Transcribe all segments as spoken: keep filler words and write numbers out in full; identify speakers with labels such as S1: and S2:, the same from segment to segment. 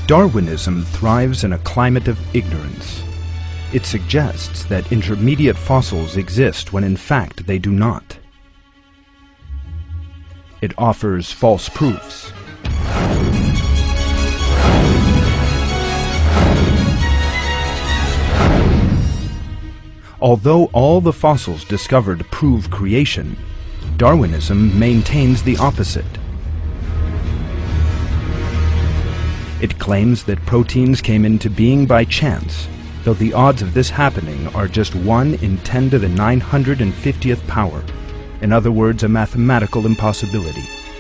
S1: Darwinism thrives in a climate of ignorance. It suggests that intermediate fossils exist when in fact they do not. It offers false proofs. Although all the fossils discovered prove creation, Darwinism maintains the opposite. It claims that proteins came into being by chance, though the odds of this happening are just one in ten to the nine hundred fiftieth power. In other words, a mathematical impossibility.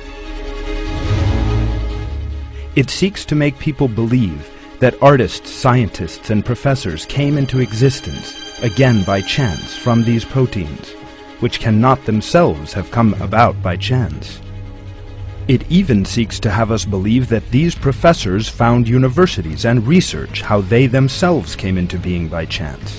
S1: It seeks to make people believe that artists, scientists, and professors came into existence, again by chance, from these proteins, which cannot themselves have come about by chance. It even seeks to have us believe that these professors found universities and research how they themselves came into being by chance.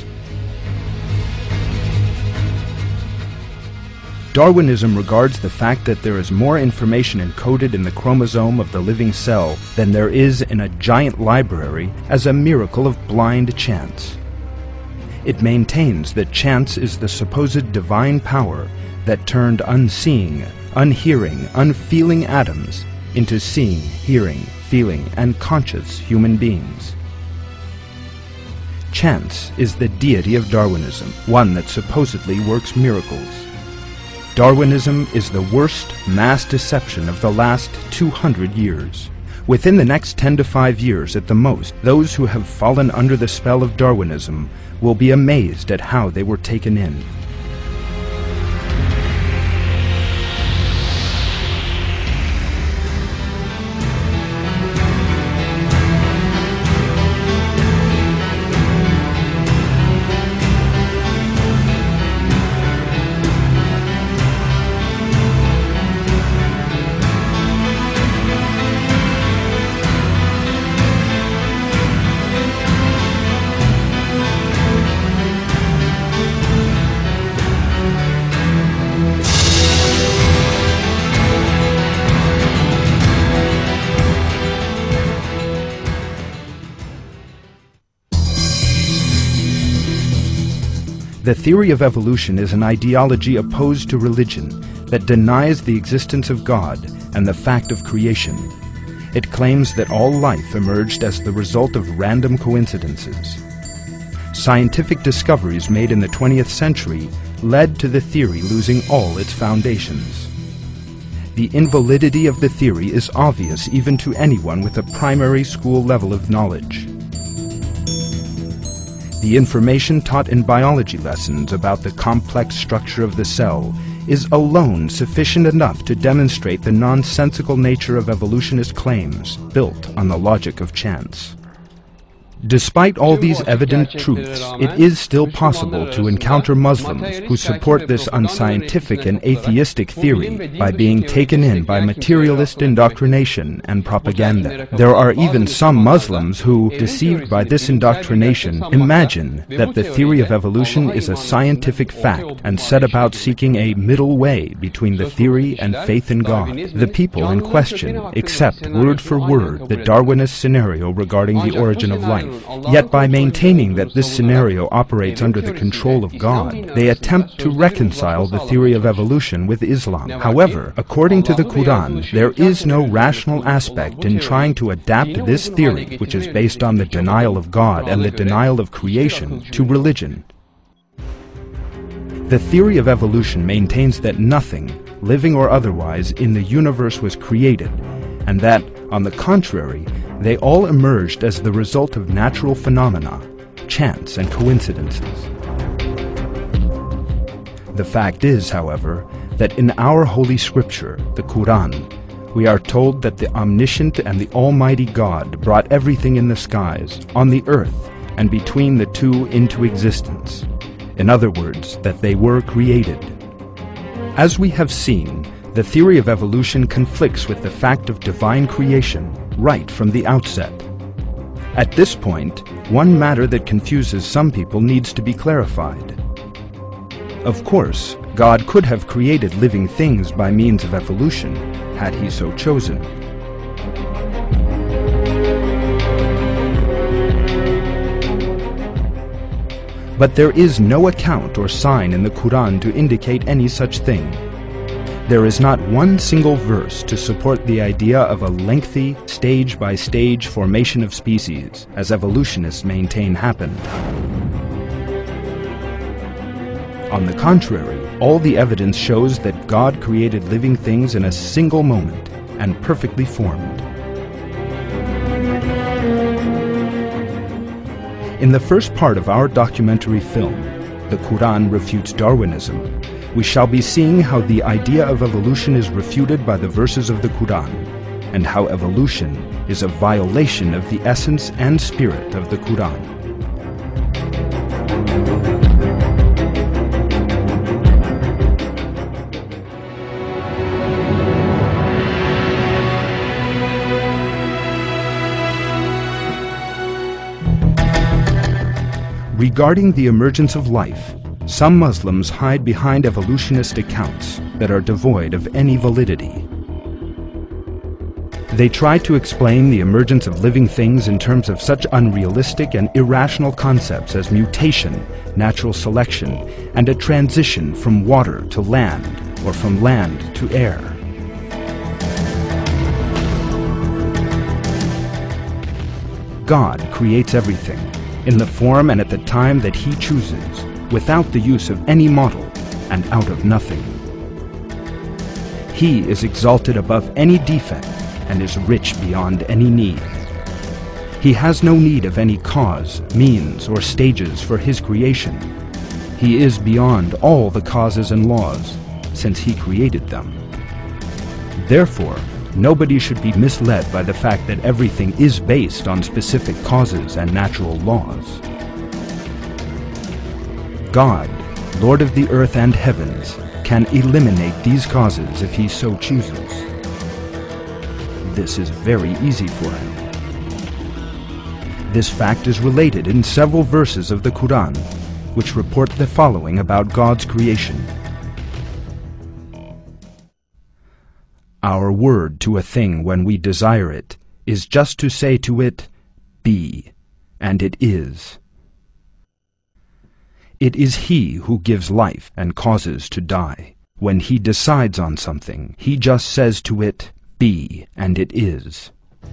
S1: Darwinism regards the fact that there is more information encoded in the chromosome of the living cell than there is in a giant library as a miracle of blind chance. It maintains that chance is the supposed divine power that turned unseeing, unhearing, unfeeling atoms into seeing, hearing, feeling, and conscious human beings. Chance is the deity of Darwinism, one that supposedly works miracles. Darwinism is the worst mass deception of the last two hundred years. Within the next ten to five years at the most, those who have fallen under the spell of Darwinism will be amazed at how they were taken in. The theory of evolution is an ideology opposed to religion that denies the existence of God and the fact of creation. It claims that all life emerged as the result of random coincidences. Scientific discoveries made in the twentieth century led to the theory losing all its foundations. The invalidity of the theory is obvious even to anyone with a primary school level of knowledge. The information taught in biology lessons about the complex structure of the cell is alone sufficient enough to demonstrate the nonsensical nature of evolutionist claims built on the logic of chance. Despite all these evident truths, it is still possible to encounter Muslims who support this unscientific and atheistic theory by being taken in by materialist indoctrination and propaganda. There are even some Muslims who, deceived by this indoctrination, imagine that the theory of evolution is a scientific fact and set about seeking a middle way between the theory and faith in God. The people in question accept word for word the Darwinist scenario regarding the origin of life. Yet by maintaining that this scenario operates under the control of God, they attempt to reconcile the theory of evolution with Islam. However, according to the Quran, there is no rational aspect in trying to adapt this theory, which is based on the denial of God and the denial of creation, to religion. The theory of evolution maintains that nothing, living or otherwise, in the universe was created, and that, on the contrary, they all emerged as the result of natural phenomena, chance and coincidences. The fact is, however, that in our Holy Scripture, the Quran, we are told that the omniscient and the almighty God brought everything in the skies, on the earth, and between the two into existence. In other words, that they were created. As we have seen, the theory of evolution conflicts with the fact of divine creation right from the outset. At this point, one matter that confuses some people needs to be clarified. Of course, God could have created living things by means of evolution, had he so chosen. But there is no account or sign in the Quran to indicate any such thing. There is not one single verse to support the idea of a lengthy, stage-by-stage formation of species, as evolutionists maintain happened. On the contrary, all the evidence shows that God created living things in a single moment and perfectly formed. In the first part of our documentary film, The Quran Refutes Darwinism, we shall be seeing how the idea of evolution is refuted by the verses of the Quran, and how evolution is a violation of the essence and spirit of the Quran. Regarding the emergence of life, some Muslims hide behind evolutionist accounts that are devoid of any validity. They try to explain the emergence of living things in terms of such unrealistic and irrational concepts as mutation, natural selection, and a transition from water to land, or from land to air. God creates everything, in the form and at the time that He chooses, without the use of any model, and out of nothing. He is exalted above any defect, and is rich beyond any need. He has no need of any cause, means, or stages for His creation. He is beyond all the causes and laws, since He created them. Therefore, nobody should be misled by the fact that everything is based on specific causes and natural laws. God, Lord of the earth and heavens, can eliminate these causes if He so chooses. This is very easy for Him. This fact is related in several verses of the Quran, which report the following about God's creation. Our word to a thing when we desire it is just to say to it, be, and it is. It is He who gives life and causes to die. When He decides on something, He just says to it, be, and it is.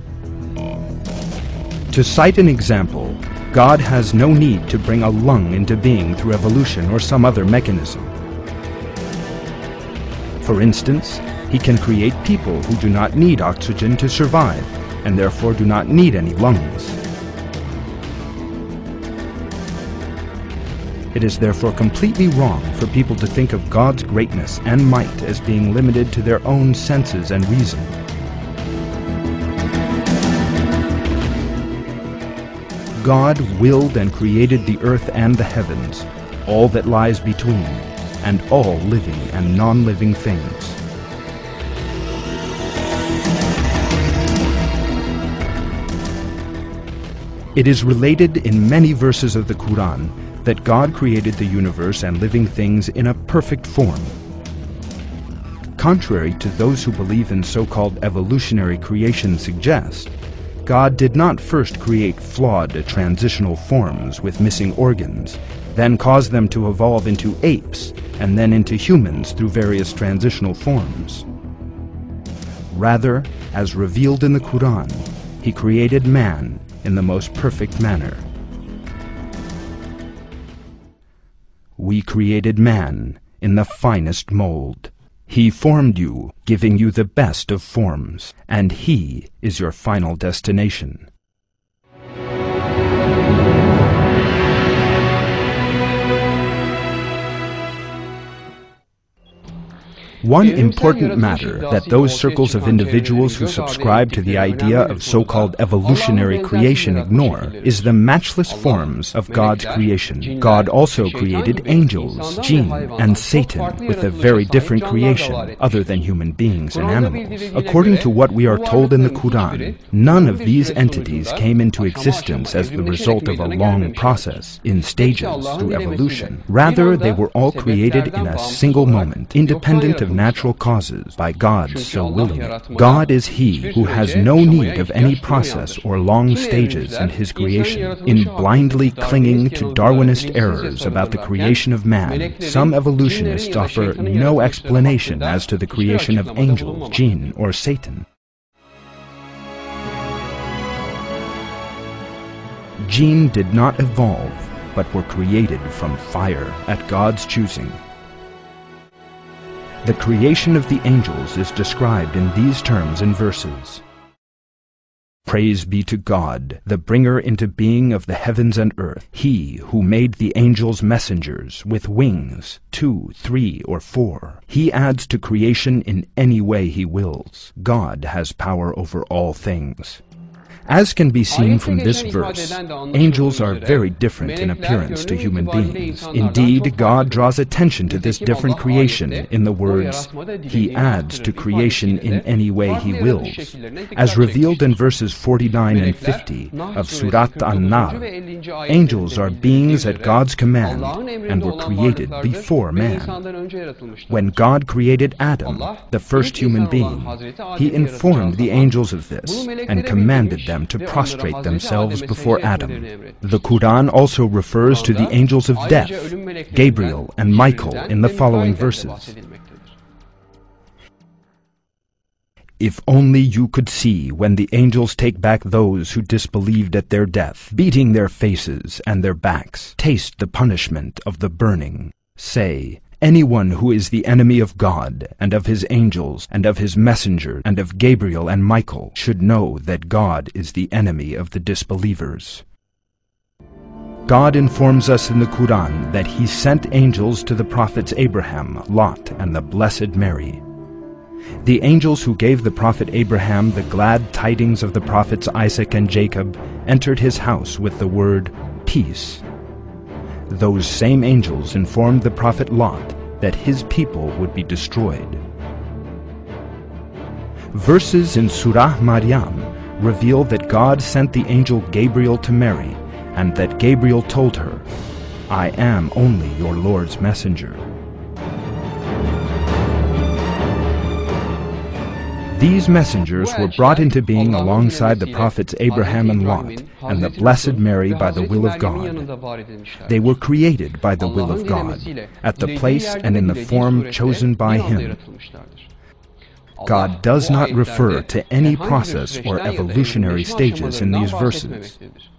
S1: To cite an example, God has no need to bring a lung into being through evolution or some other mechanism. For instance, He can create people who do not need oxygen to survive, and therefore do not need any lungs. It is therefore completely wrong for people to think of God's greatness and might as being limited to their own senses and reason. God willed and created the earth and the heavens, all that lies between, and all living and non-living things. It is related in many verses of the Quran that God created the universe and living things in a perfect form. Contrary to those who believe in so-called evolutionary creation suggest, God did not first create flawed transitional forms with missing organs, then cause them to evolve into apes, and then into humans through various transitional forms. Rather, as revealed in the Quran, He created man in the most perfect manner. We created man in the finest mold. He formed you, giving you the best of forms, and He is your final destination. One important matter that those circles of individuals who subscribe to the idea of so-called evolutionary creation ignore is the matchless forms of God's creation. God also created angels, jinn, and Satan with a very different creation, other than human beings and animals. According to what we are told in the Quran, none of these entities came into existence as the result of a long process, in stages through evolution. Rather, they were all created in a single moment, independent of natural causes by God so willing it. God is He who has no need of any process or long stages in His creation. In blindly clinging to Darwinist errors about the creation of man, some evolutionists offer no explanation as to the creation of angels, jinn, or Satan. Jinn did not evolve, but were created from fire at God's choosing. The creation of the angels is described in these terms in verses. Praise be to God, the bringer into being of the heavens and earth, He who made the angels messengers with wings, two, three, or four. He adds to creation in any way He wills. God has power over all things. As can be seen from this verse, angels are very different in appearance to human beings. Indeed, God draws attention to this different creation in the words, He adds to creation in any way He wills. As revealed in verses forty-nine and fifty of Surat An-Nahl, angels are beings at God's command and were created before man. When God created Adam, the first human being, He informed the angels of this and commanded them to prostrate themselves before Adam. The Quran also refers to the angels of death, Gabriel and Michael, in the following verses. If only you could see when the angels take back those who disbelieved at their death, beating their faces and their backs, taste the punishment of the burning. Say, anyone who is the enemy of God, and of His angels, and of His messengers, and of Gabriel and Michael, should know that God is the enemy of the disbelievers. God informs us in the Quran that He sent angels to the prophets Abraham, Lot, and the Blessed Mary. The angels who gave the prophet Abraham the glad tidings of the prophets Isaac and Jacob entered his house with the word, peace. Those same angels informed the prophet Lot that his people would be destroyed. Verses in Surah Maryam reveal that God sent the angel Gabriel to Mary, and that Gabriel told her, I am only your Lord's messenger. These messengers were brought into being alongside the prophets Abraham and Lot, and the Blessed Mary by the will of God. They were created by the will of God, at the place and in the form chosen by Him. God does not refer to any process or evolutionary stages in these verses.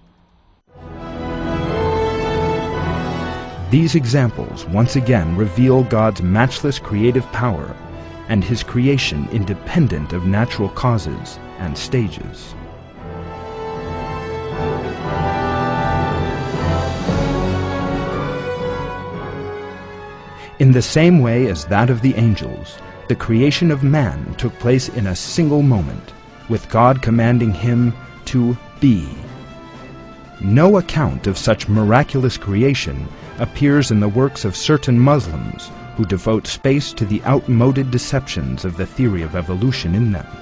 S1: These examples once again reveal God's matchless creative power and His creation independent of natural causes and stages. In the same way as that of the angels, the creation of man took place in a single moment, with God commanding him to be. No account of such miraculous creation appears in the works of certain Muslims who devote space to the outmoded deceptions of the theory of evolution in them.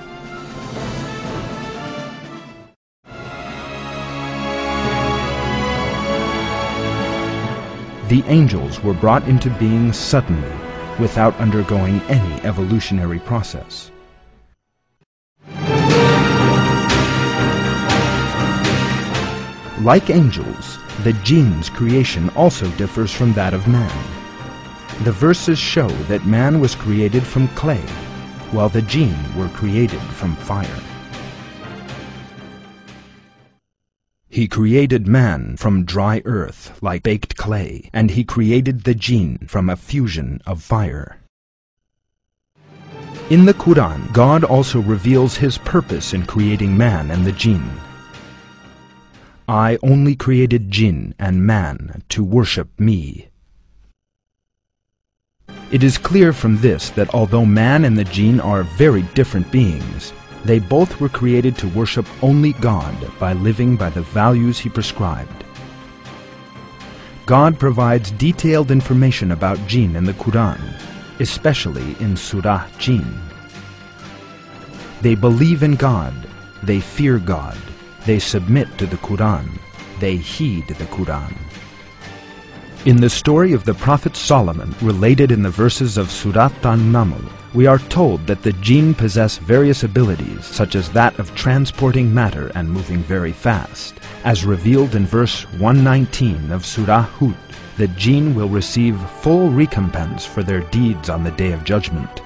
S1: The angels were brought into being suddenly, without undergoing any evolutionary process. Like angels, the jinn's creation also differs from that of man. The verses show that man was created from clay, while the jinn were created from fire. He created man from dry earth, like baked clay, and He created the jinn from a fusion of fire. In the Quran, God also reveals His purpose in creating man and the jinn. I only created jinn and man to worship me. It is clear from this that although man and the jinn are very different beings, they both were created to worship only God by living by the values He prescribed. God provides detailed information about jinn in the Quran, especially in Surah Jinn. They believe in God, they fear God, they submit to the Quran, they heed the Quran. In the story of the Prophet Solomon, related in the verses of Surat An-Naml, We are told that the jinn possess various abilities, such as that of transporting matter and moving very fast. As revealed in verse one nineteen of Surah Hud, the jinn will receive full recompense for their deeds on the Day of Judgment.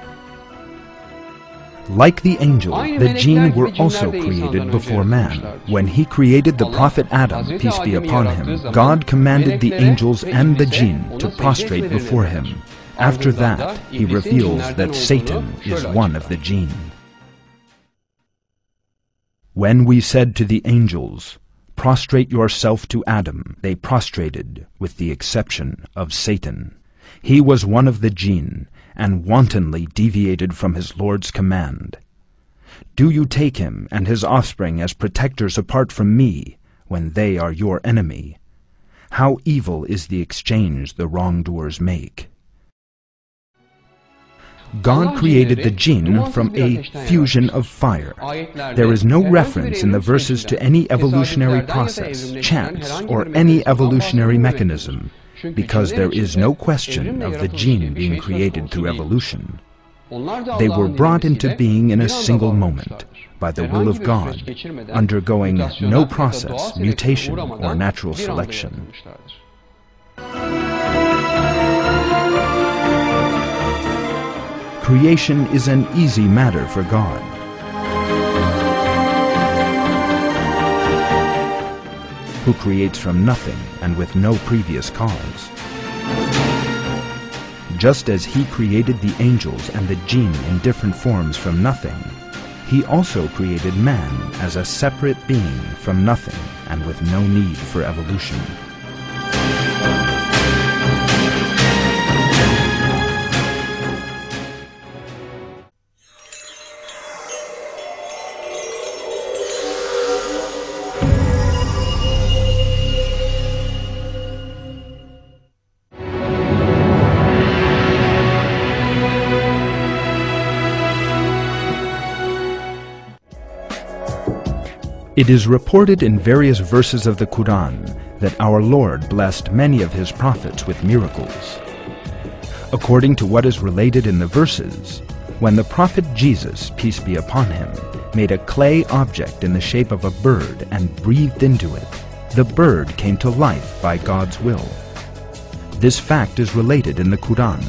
S1: Like the angel, the jinn were also created before man. When he created the prophet Adam, peace be upon him, God commanded the angels and the jinn to prostrate before him. After that, he reveals that Satan is one of the jinn. When we said to the angels, "Prostrate yourself to Adam," they prostrated, with the exception of Satan. He was one of the jinn, and wantonly deviated from his Lord's command. Do you take him and his offspring as protectors apart from me, when they are your enemy? How evil is the exchange the wrongdoers make. God created the jinn from a fusion of fire. There is no reference in the verses to any evolutionary process, chance, or any evolutionary mechanism, because there is no question of the jinn being created through evolution. They were brought into being in a single moment, by the will of God, undergoing no process, mutation, or natural selection. Creation is an easy matter for God. Who creates from nothing and with no previous cause. Just as he created the angels and the jinn in different forms from nothing, he also created man as a separate being from nothing and with no need for evolution. It is reported in various verses of the Quran that our Lord blessed many of his prophets with miracles. According to what is related in the verses, when the prophet Jesus, peace be upon him, made a clay object in the shape of a bird and breathed into it, the bird came to life by God's will. This fact is related in the Quran.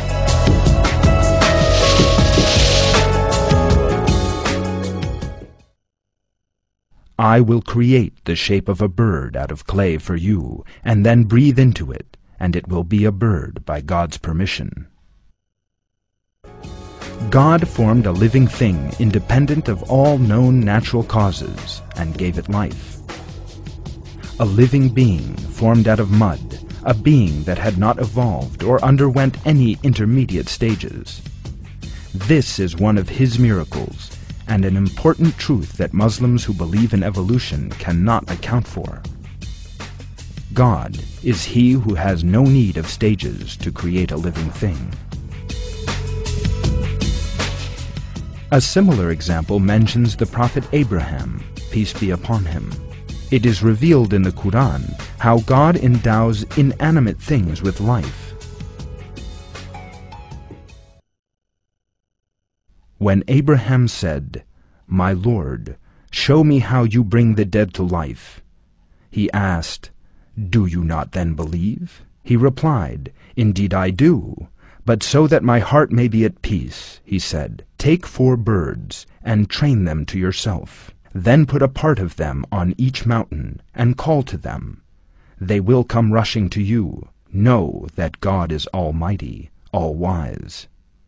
S1: I will create the shape of a bird out of clay for you, and then breathe into it, and it will be a bird by God's permission. God formed a living thing independent of all known natural causes, and gave it life. A living being formed out of mud, a being that had not evolved or underwent any intermediate stages. This is one of his miracles, and an important truth that Muslims who believe in evolution cannot account for. God is he who has no need of stages to create a living thing. A similar example mentions the prophet Abraham, peace be upon him. It is revealed in the Quran how God endows inanimate things with life. When Abraham said, "My Lord, show me how you bring the dead to life," he asked, "Do you not then believe?" He replied, "Indeed I do, but so that my heart may be at peace," he said, "take four birds and train them to yourself. Then put a part of them on each mountain and call to them. They will come rushing to you. Know that God is Almighty, all-wise."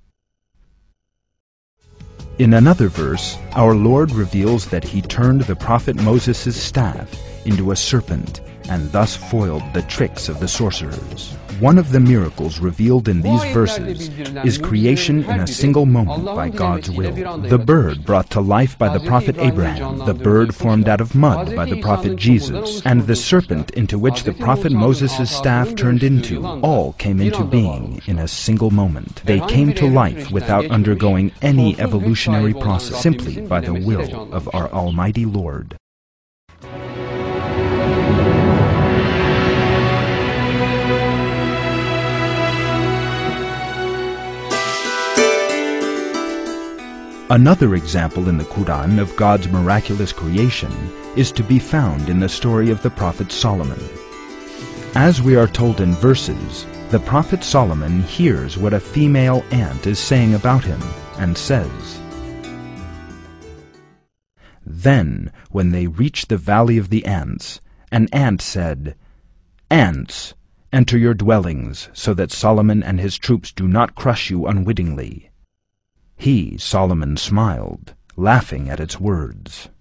S1: In another verse, our Lord reveals that he turned the prophet Moses' staff into a serpent and thus foiled the tricks of the sorcerers. One of the miracles revealed in these verses is creation in a single moment by God's will. The bird brought to life by the prophet Abraham, the bird formed out of mud by the prophet Jesus, and the serpent into which the prophet Moses' staff turned into, all came into being in a single moment. They came to life without undergoing any evolutionary process, simply by the will of our Almighty Lord. Another example in the Quran of God's miraculous creation is to be found in the story of the Prophet Solomon. As we are told in verses, the Prophet Solomon hears what a female ant is saying about him, and says, "Then, when they reached the valley of the ants, an ant said, 'Ants, enter your dwellings, so that Solomon and his troops do not crush you unwittingly.' He, Solomon, smiled, laughing at its words."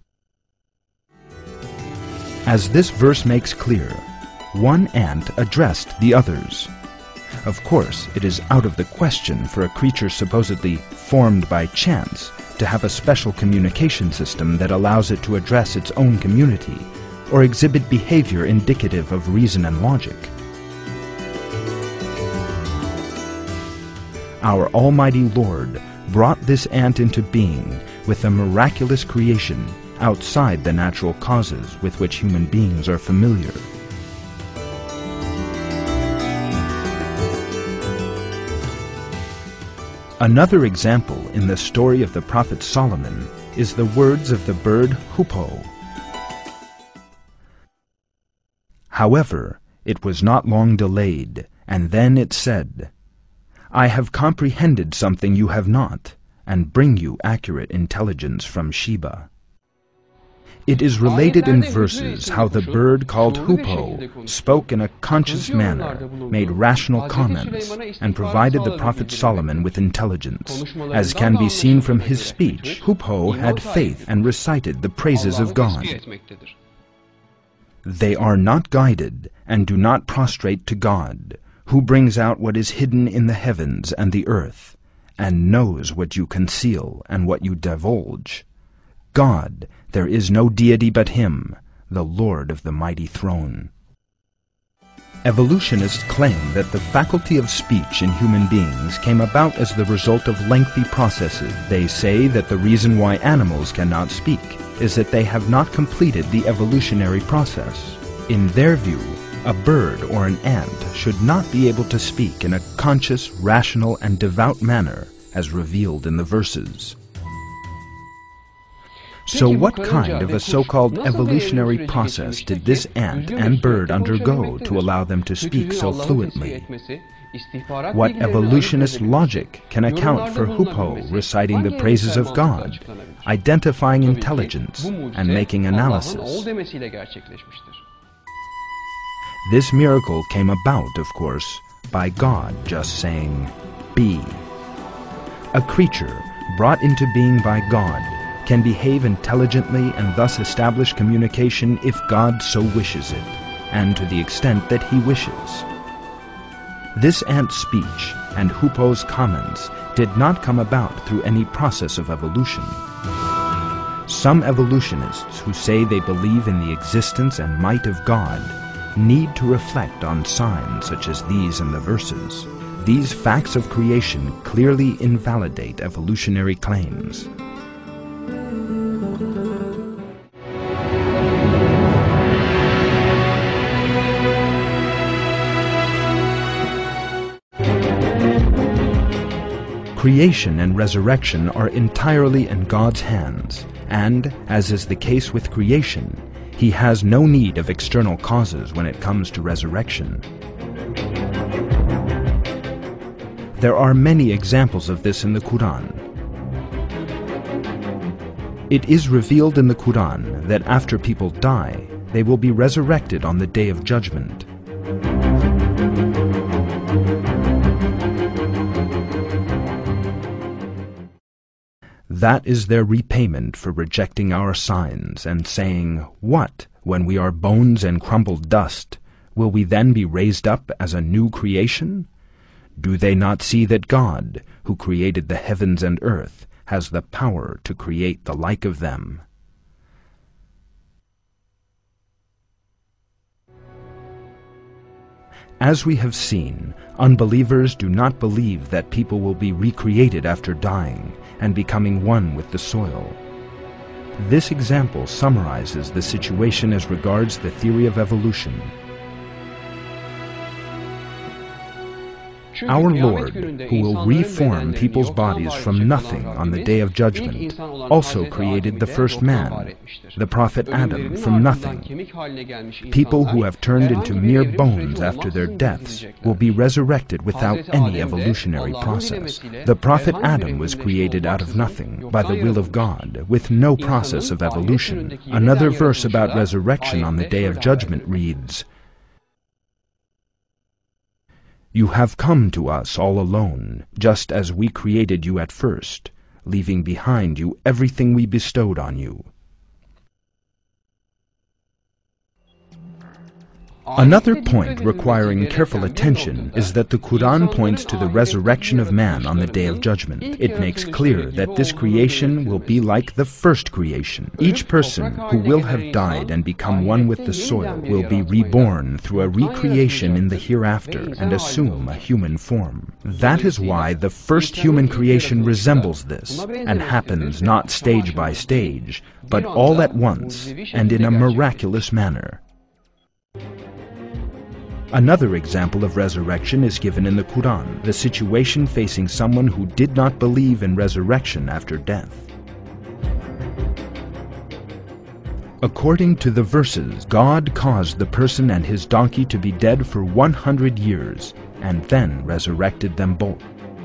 S1: As this verse makes clear, one ant addressed the others. Of course, it is out of the question for a creature supposedly formed by chance to have a special communication system that allows it to address its own community or exhibit behavior indicative of reason and logic. Our Almighty Lord brought this ant into being with a miraculous creation outside the natural causes with which human beings are familiar. Another example in the story of the Prophet Solomon is the words of the bird hoopoe. However, it was not long delayed, and then it said, "I have comprehended something you have not, and bring you accurate intelligence from Sheba." It is related in verses how the bird called hoopoe spoke in a conscious manner, made rational comments, and provided the Prophet Solomon with intelligence. As can be seen from his speech, hoopoe had faith and recited the praises of God. They are not guided and do not prostrate to God, who brings out what is hidden in the heavens and the earth, and knows what you conceal and what you divulge. God, there is no deity but Him, the Lord of the mighty throne. Evolutionists claim that the faculty of speech in human beings came about as the result of lengthy processes. They say that the reason why animals cannot speak is that they have not completed the evolutionary process. In their view, a bird or an ant should not be able to speak in a conscious, rational, and devout manner, as revealed in the verses. So what kind of a so-called evolutionary process did this ant and bird undergo to allow them to speak so fluently? What evolutionist logic can account for hoopoe reciting the praises of God, identifying intelligence, and making analysis? This miracle came about, of course, by God just saying, "Be." A creature brought into being by God can behave intelligently and thus establish communication if God so wishes it, and to the extent that He wishes. This ant's speech and hoopoe's comments did not come about through any process of evolution. Some evolutionists who say they believe in the existence and might of God need to reflect on signs such as these in the verses. These facts of creation clearly invalidate evolutionary claims. Creation and resurrection are entirely in God's hands, and, as is the case with creation, He has no need of external causes when it comes to resurrection. There are many examples of this in the Quran. It is revealed in the Quran that after people die, they will be resurrected on the Day of Judgment. That is their repayment for rejecting our signs and saying, "What, when we are bones and crumbled dust, will we then be raised up as a new creation? Do they not see that God, who created the heavens and earth, has the power to create the like of them?" As we have seen, unbelievers do not believe that people will be recreated after dying and becoming one with the soil. This example summarizes the situation as regards the theory of evolution. Our Lord, who will reform people's bodies from nothing on the day of judgment, also created the first man, the prophet Adam, from nothing. People who have turned into mere bones after their deaths will be resurrected without any evolutionary process. The prophet Adam was created out of nothing, by the will of God, with no process of evolution. Another verse about resurrection on the day of judgment reads, "You have come to us all alone, just as we created you at first, leaving behind you everything we bestowed on you." Another point requiring careful attention is that the Quran points to the resurrection of man on the Day of Judgment. It makes clear that this creation will be like the first creation. Each person who will have died and become one with the soil will be reborn through a recreation in the hereafter and assume a human form. That is why the first human creation resembles this and happens not stage by stage, but all at once and in a miraculous manner. Another example of resurrection is given in the Quran, the situation facing someone who did not believe in resurrection after death. According to the verses, God caused the person and his donkey to be dead for one hundred years, and then resurrected them both.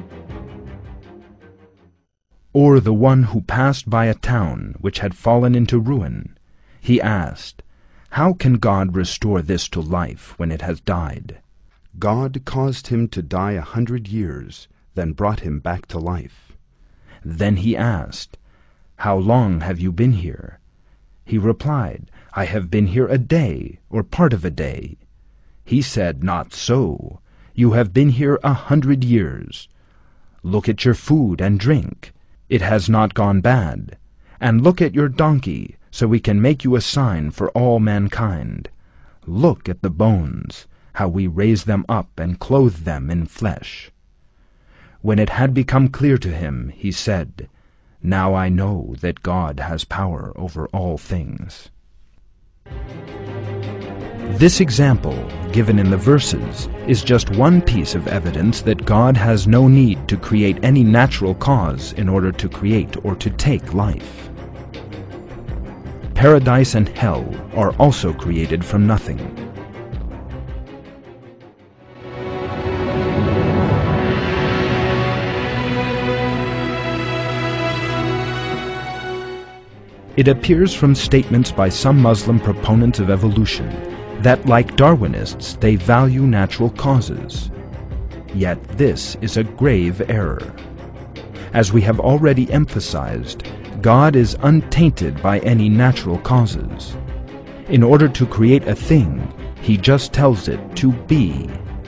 S1: Or the one who passed by a town which had fallen into ruin. He asked, "How can God restore this to life when it has died?" God caused him to die a hundred years, then brought him back to life. Then he asked, "How long have you been here?" He replied, "I have been here a day, or part of a day." He said, "Not so. You have been here a hundred years. Look at your food and drink. It has not gone bad. And look at your donkey, so we can make you a sign for all mankind. Look at the bones, how we raise them up and clothe them in flesh." When it had become clear to him, he said, "Now I know that God has power over all things." This example, given in the verses, is just one piece of evidence that God has no need to create any natural cause in order to create or to take life. Paradise and hell are also created from nothing. It appears from statements by some Muslim proponents of evolution that, like Darwinists, they value natural causes. Yet this is a grave error. As we have already emphasized, God is untainted by any natural causes. In order to create a thing, he just tells it to be.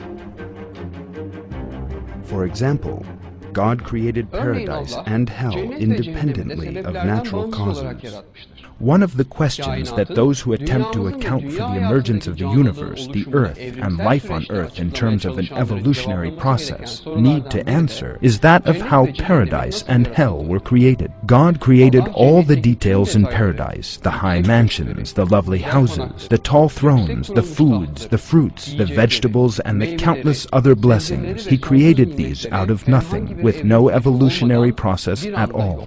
S1: For example, God created paradise and hell independently of natural causes. One of the questions that those who attempt to account for the emergence of the universe, the earth, and life on earth in terms of an evolutionary process need to answer is that of how paradise and hell were created. God created all the details in paradise, the high mansions, the lovely houses, the tall thrones, the foods, the fruits, the vegetables, and the countless other blessings. He created these out of nothing, with no evolutionary process at all.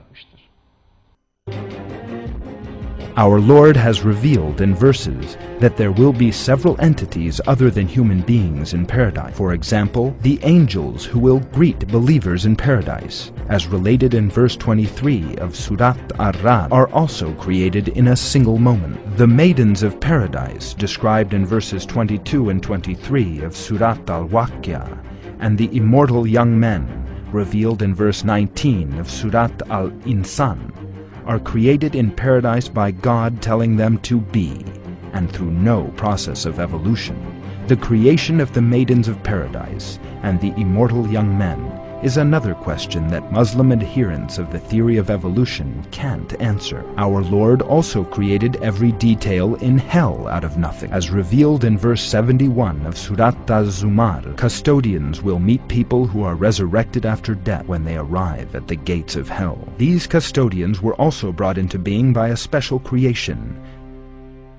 S1: Our Lord has revealed in verses that there will be several entities other than human beings in paradise. For example, the angels who will greet believers in paradise, as related in verse twenty-three of Surat Ar-Ra'd, are also created in a single moment. The maidens of paradise, described in verses twenty-two and twenty-three of Surat Al-Waqi'ah, and the immortal young men, revealed in verse nineteen of Surat Al-Insan, are created in paradise by God telling them to be, and through no process of evolution. The creation of the maidens of paradise and the immortal young men is another question that Muslim adherents of the theory of evolution can't answer. Our Lord also created every detail in hell out of nothing. As revealed in verse seventy-one of Surat Az-Zumar, custodians will meet people who are resurrected after death when they arrive at the gates of hell. These custodians were also brought into being by a special creation,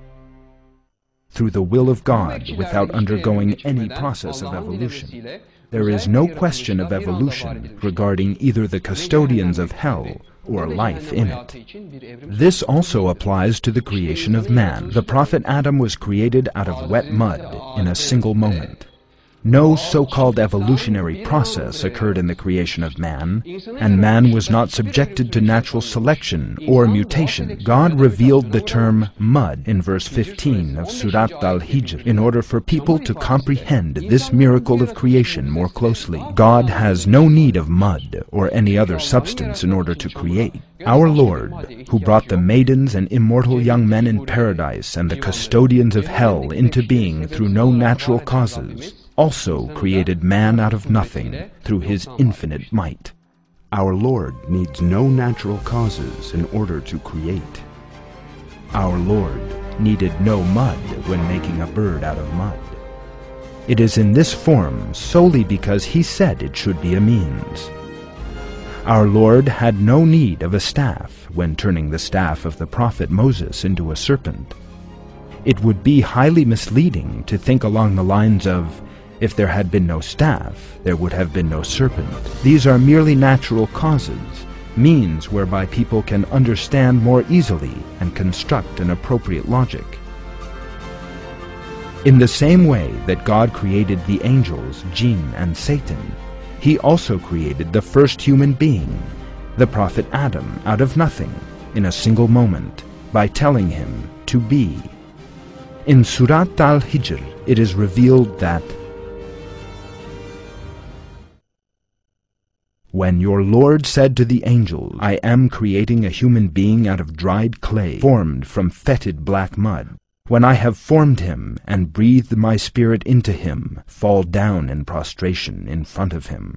S1: through the will of God, without undergoing any process of evolution. there is no question of evolution regarding either the custodians of hell or life in it. This also applies to the creation of man. The prophet Adam was created out of wet mud in a single moment. No so-called evolutionary process occurred in the creation of man, and man was not subjected to natural selection or mutation. God revealed the term mud in verse fifteen of Surat Al-Hijr in order for people to comprehend this miracle of creation more closely. God has no need of mud or any other substance in order to create. Our Lord, who brought the maidens and immortal young men in paradise and the custodians of hell into being through no natural causes, also created man out of nothing through his infinite might.
S2: Our Lord needs no natural causes in order to create.
S1: Our Lord needed no mud when making a bird out of mud. It is in this form solely because he said it should be a means. Our Lord had no need of a staff when turning the staff of the prophet Moses into a serpent. It would be highly misleading to think along the lines of, if there had been no staff, there would have been no serpent. These are merely natural causes, means whereby people can understand more easily and construct an appropriate logic. In the same way that God created the angels, jinn, and Satan, he also created the first human being, the prophet Adam, out of nothing, in a single moment, by telling him to be. In Surat Al-Hijr, it is revealed that when your Lord said to the angels, I am creating a human being out of dried clay, formed from fetid black mud. When I have formed him and breathed my spirit into him, fall down in prostration in front of him.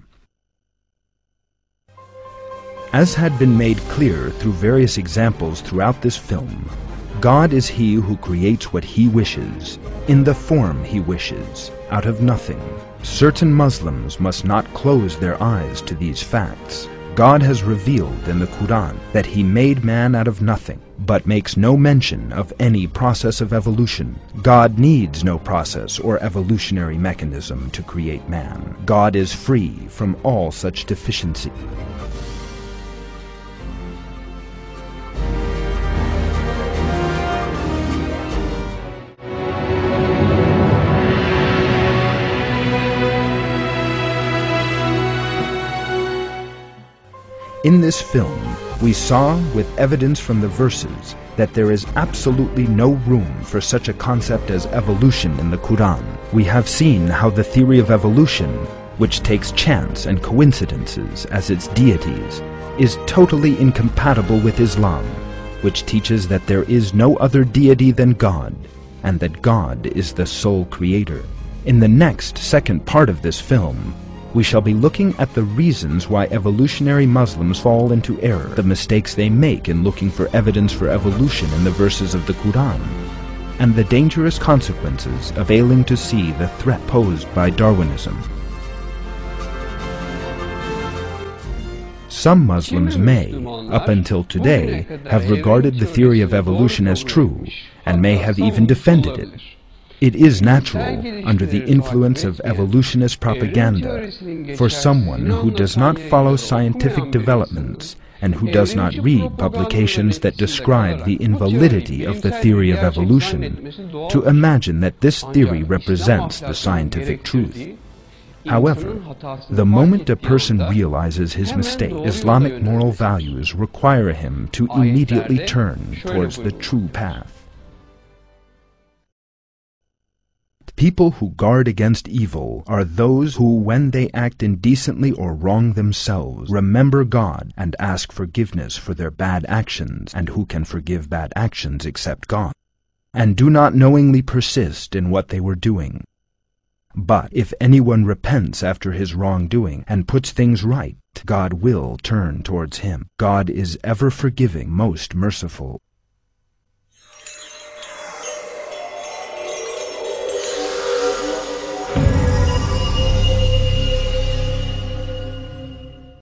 S1: As had been made clear through various examples throughout this film, God is he who creates what he wishes, in the form he wishes, out of nothing. Certain Muslims must not close their eyes to these facts. God has revealed in the Quran that he made man out of nothing, but makes no mention of any process of evolution. God needs no process or evolutionary mechanism to create man. God is free from all such deficiency. In this film, we saw, with evidence from the verses, that there is absolutely no room for such a concept as evolution in the Quran. We have seen how the theory of evolution, which takes chance and coincidences as its deities, is totally incompatible with Islam, which teaches that there is no other deity than God, and that God is the sole creator. In the next second part of this film, we shall be looking at the reasons why evolutionary Muslims fall into error, the mistakes they make in looking for evidence for evolution in the verses of the Quran, and the dangerous consequences of failing to see the threat posed by Darwinism. Some Muslims may, up until today, have regarded the theory of evolution as true, and may have even defended it. It is natural, under the influence of evolutionist propaganda, for someone who does not follow scientific developments and who does not read publications that describe the invalidity of the theory of evolution, to imagine that this theory represents the scientific truth. However, the moment a person realizes his mistake, Islamic moral values require him to immediately turn towards the true path. People who guard against evil are those who, when they act indecently or wrong themselves, remember God and ask forgiveness for their bad actions, and who can forgive bad actions except God, and do not knowingly persist in what they were doing. But if anyone repents after his wrongdoing and puts things right, God will turn towards him. God is ever forgiving, most merciful.